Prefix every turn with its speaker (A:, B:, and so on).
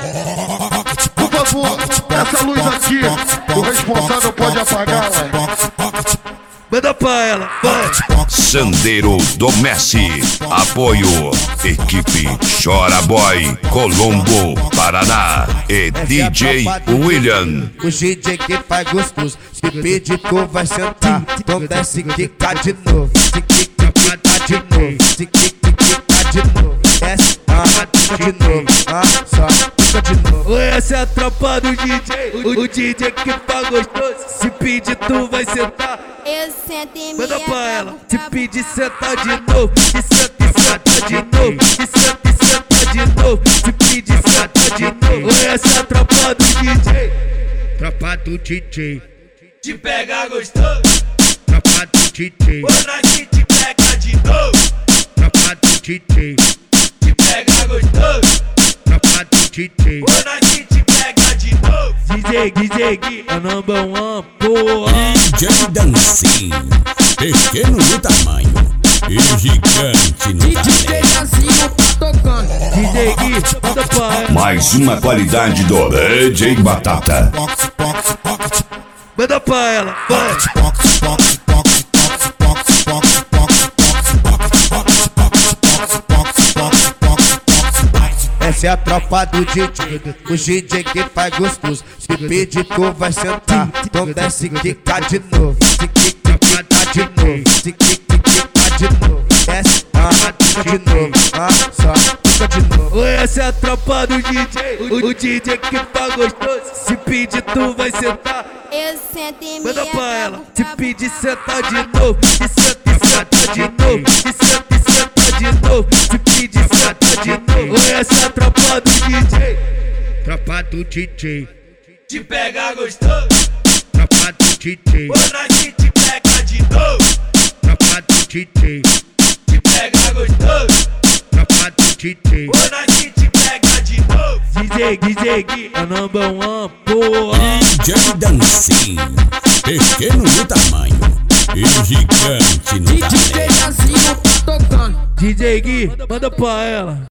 A: Por favor, essa luz aqui, o responsável pode apagar,
B: Manda pra ela, vai.
C: Sandeiro do Messi. Apoio. Equipe Chora Boy, Colombo, Paraná. E DJ William.
D: O DJ que faz gostoso. Se pedir tu vai sentar. Então desce quica de novo. Se quica de novo. Se quica de novo. Desce de novo. Só fica de novo.
B: Essa é a tropa do DJ. O DJ que faz gostoso. Se pedir tu vai sentar.
E: Eu sento em
B: Manda
E: minha
B: pra ela.
E: cama,
B: Se pedir senta de novo. E senta de novo. E senta de novo. Se pedir senta de novo. Essa é a tropa do DJ.
D: Tropa do DJ.
B: Te pega gostoso.
D: Tropa do DJ.
B: Quando a gente pega de novo.
D: Tropa do DJ.
B: Te pega gostoso.
D: Tropa do DJ.
B: Quando a gente pega de novo. DJ Gui é number one, porra.
F: DJ Dancinho, pequeno no tamanho e gigante no talento.
G: Dancinho tá tocando.
B: DJ Gui, manda pra ela.
C: Mais uma qualidade do DJ Batata.
B: Manda pra ela, vai.
D: Essa é a tropa do DJ, o DJ que faz gostoso. Se pedir tu vai sentar, então desce quica de novo. Se quica de novo, se quica de novo. Desce de novo, só fica de novo.
B: Essa é a tropa do DJ, o DJ que faz gostoso. Se pedir tu vai sentar.
E: eu sento em minha
B: Manda pra ela.
E: cama,
B: Se pedir senta de novo. E senta de novo. E senta de novo. Se pedir senta de novo. Essa é a tropa do DJ.
D: Tropa do DJ,
B: Te pega gostoso.
D: tropa do DJ,
B: Quando a gente pega de novo.
D: tropa do DJ,
B: Te pega gostoso.
D: tropa do DJ.
B: Quando a gente pega de novo. DJ Gui é number one, porra.
F: DJ Dancinho, pequeno no tamanho e gigante no
G: DJ
F: talento.
G: Dancinho tá tocando.
B: DJ Gui, manda pra ela.